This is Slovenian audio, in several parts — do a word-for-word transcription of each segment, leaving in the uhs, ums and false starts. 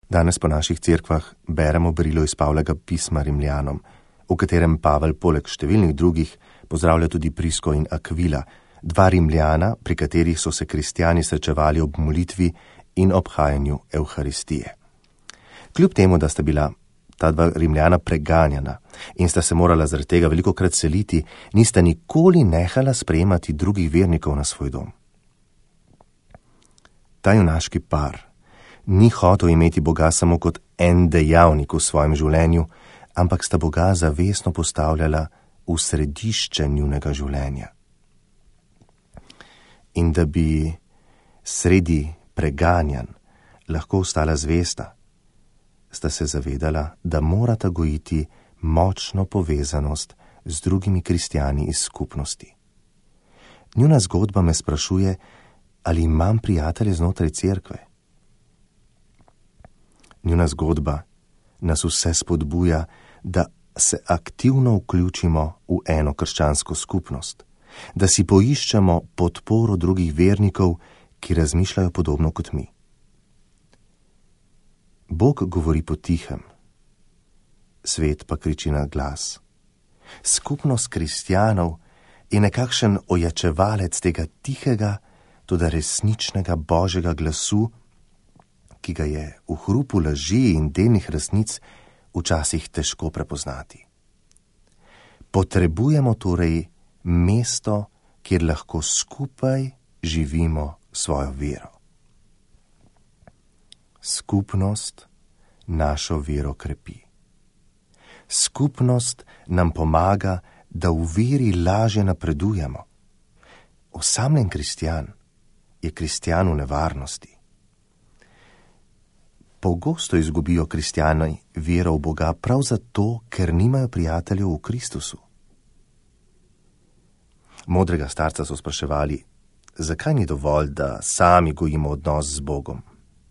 Danes po naših cerkvah beremo berilo iz Pavlega pisma Rimljanom, v katerem Pavel poleg številnih drugih pozdravlja tudi Prisko in Akvila, dva Rimljana, pri katerih so se kristjani srečevali ob molitvi in obhajanju Evharistije. Kljub temu, da sta bila ta dva Rimljana preganjana in sta se morala zaradi tega velikokrat seliti, nista nikoli nehala sprejemati drugih vernikov na svoj dom. Ta junaški par ni hotel imeti Boga samo kot en dejavnik v svojem življenju, ampak sta Boga zavestno postavljala v središče njunega življenja. In da bi sredi preganjanj lahko ostala zvesta, sta se zavedala, da morata gojiti močno povezanost z drugimi kristjani iz skupnosti. Njuna zgodba me sprašuje, ali imam prijatelje znotraj cerkve. Njuna zgodba nas vse spodbuja, da se aktivno vključimo v eno krščansko skupnost, da si poiščemo podporo drugih vernikov, ki razmišljajo podobno kot mi. Bog govori potihem, svet pa kriči na glas. Skupnost kristjanov je nekakšen ojačevalec tega tihega, toda resničnega Božjega glasu, ki ga je v hrupu laži in delnih resnic včasih težko prepoznati. Potrebujemo torej mesto, kjer lahko skupaj živimo svojo vero. Skupnost našo vero krepi. Skupnost nam pomaga, da v veri lažje napredujemo. Osamljen kristjan je kristjan v nevarnosti. Pogosto izgubijo kristjani vero v Boga prav zato, ker nimajo prijateljev v Kristusu. Modrega starca so spraševali, zakaj ni dovolj, da sami gojimo odnos z Bogom.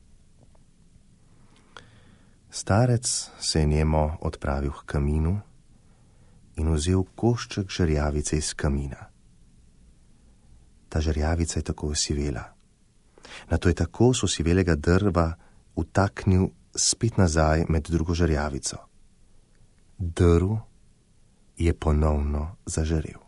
Starec se je njemo odpravil k kaminu in vzel košček žerjavice iz kamina. Ta žerjavica je tako osivela. Nato je tako s osivelega drva vtaknil spet nazaj med drugo žerjavico. Drv je ponovno zažarel.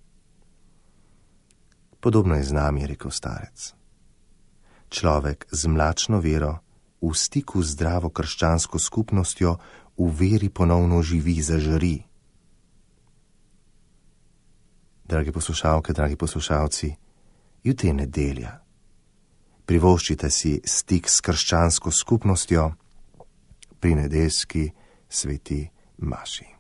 Podobno je z nami, je rekel starec. Človek z mlačno vero v stiku z zdravo krščansko skupnostjo v veri ponovno živi, zažari. Dragi poslušalke, dragi poslušalci, jutri je nedelja. Privoščite si stik s krščansko skupnostjo pri nedeljski sveti maši.